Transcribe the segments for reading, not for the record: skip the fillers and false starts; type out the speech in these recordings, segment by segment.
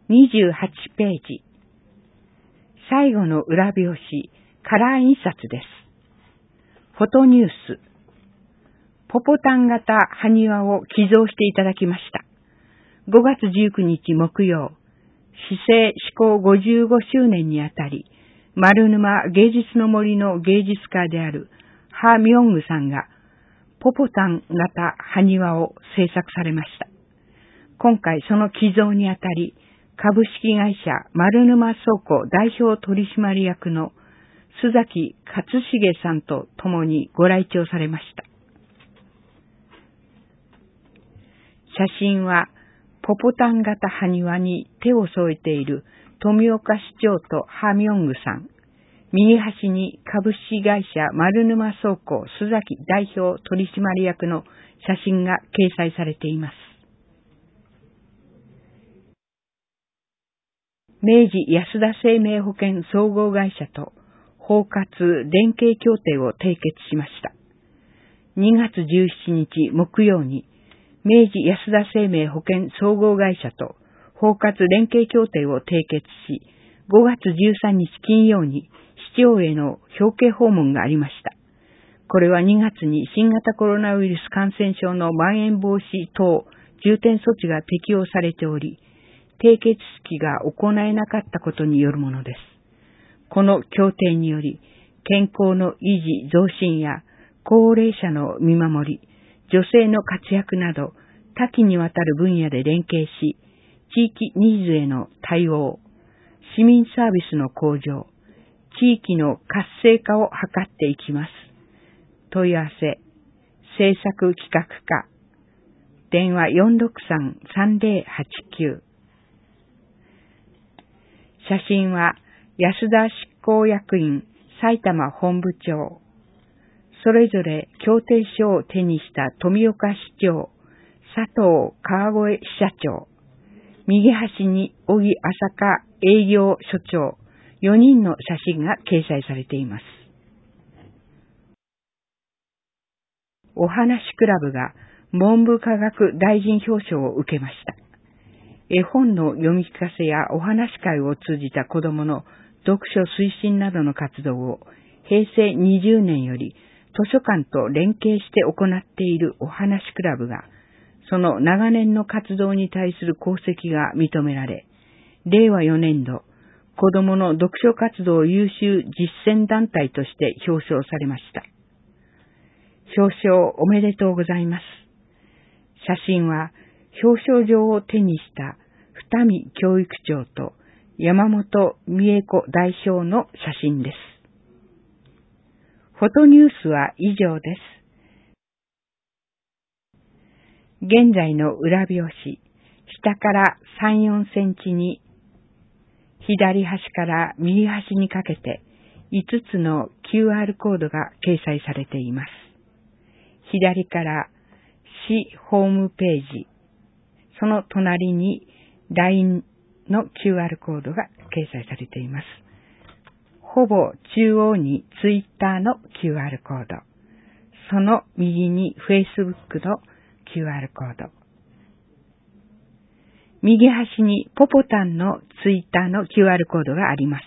28ページ。最後の裏表紙、カラー印刷です。フォトニュース。ポポタン型埴輪を寄贈していただきました。5月19日木曜、市政施行55周年にあたり、丸沼芸術の森の芸術家であるハ・ミョングさんが、ポポタン型埴輪を制作されました。今回その寄贈にあたり、株式会社丸沼倉庫代表取締役の須崎勝重さんと共にご来庁されました。写真は、ポポタン型埴輪に手を添えている富岡市長とハ・ミョングさん。右端に株式会社丸沼倉庫須崎代表取締役の写真が掲載されています。明治安田生命保険総合会社と包括連携協定を締結しました。2月17日木曜に明治安田生命保険総合会社と包括連携協定を締結し、5月13日金曜に市長への表敬訪問がありました。これは2月に新型コロナウイルス感染症のまん延防止等重点措置が適用されており、締結式が行えなかったことによるものです。この協定により、健康の維持増進や高齢者の見守り、女性の活躍など多岐にわたる分野で連携し、地域ニーズへの対応、市民サービスの向上、地域の活性化を図っていきます。問い合わせ、制作企画課、電話 463-3089。写真は安田執行役員埼玉本部長。それぞれ協定書を手にした富岡市長、佐藤川越支社長。右端に小木朝香営業所長、4人の写真が掲載されています。お話クラブが文部科学大臣表彰を受けました。絵本の読み聞かせやお話会を通じた子どもの読書推進などの活動を平成20年より図書館と連携して行っているお話クラブが、その長年の活動に対する功績が認められ、令和4年度、子どもの読書活動優秀実践団体として表彰されました。表彰おめでとうございます。写真は表彰状を手にした二見教育長と山本美恵子代表の写真です。フォトニュースは以上です。現在の裏表紙、下から3、4センチに、左端から右端にかけて5つの QR コードが掲載されています。左から市ホームページ、その隣に LINE の QR コードが掲載されています。ほぼ中央に Twitter の QR コード、その右に Facebook の QR コード、右端にポポタンの Twitter の QR コードがあります。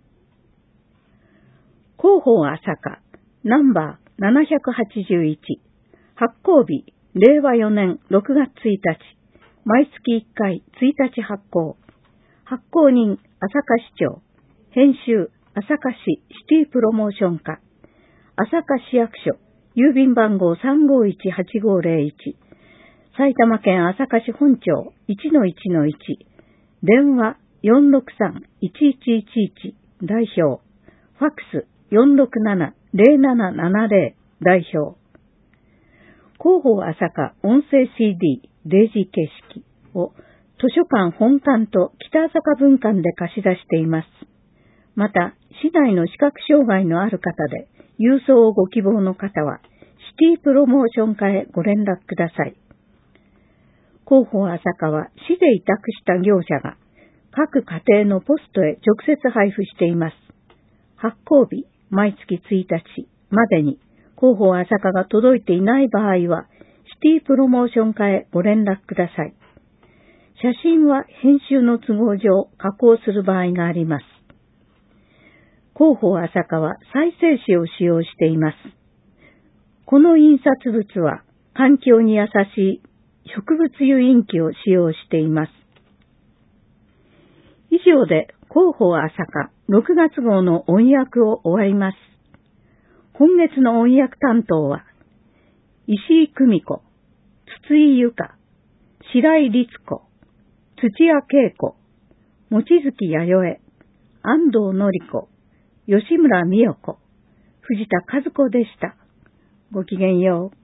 広報朝霞ナンバー781、発行日令和4年6月1日、毎月1回1日発行。発行人朝霞市長、編集朝霞市シティプロモーション課、朝霞市役所、郵便番号351-8501、埼玉県朝霞市本町 1-1-1、電話 463-1111、代表、ファックス 467-0770、代表。広報朝霞音声 CD デジ形式を図書館本館と北朝霞分館で貸し出しています。また、市内の視覚障害のある方で郵送をご希望の方は、シティプロモーション課へご連絡ください。広報朝霞は市で委託した業者が各家庭のポストへ直接配布しています。発行日、毎月1日までに広報朝霞が届いていない場合は、シティプロモーション課へご連絡ください。 写真は編集の都合上加工する場合があります。広報朝霞は再生紙を使用しています。この印刷物は環境に優しい植物油印記を使用しています。以上で広報朝霞6月号の音訳を終わります。今月の音訳担当は、石井久美子、筒井由香、白井律子、土屋恵子、望月弥生、安藤典子、吉村美代子、藤田和子でした。ごきげんよう。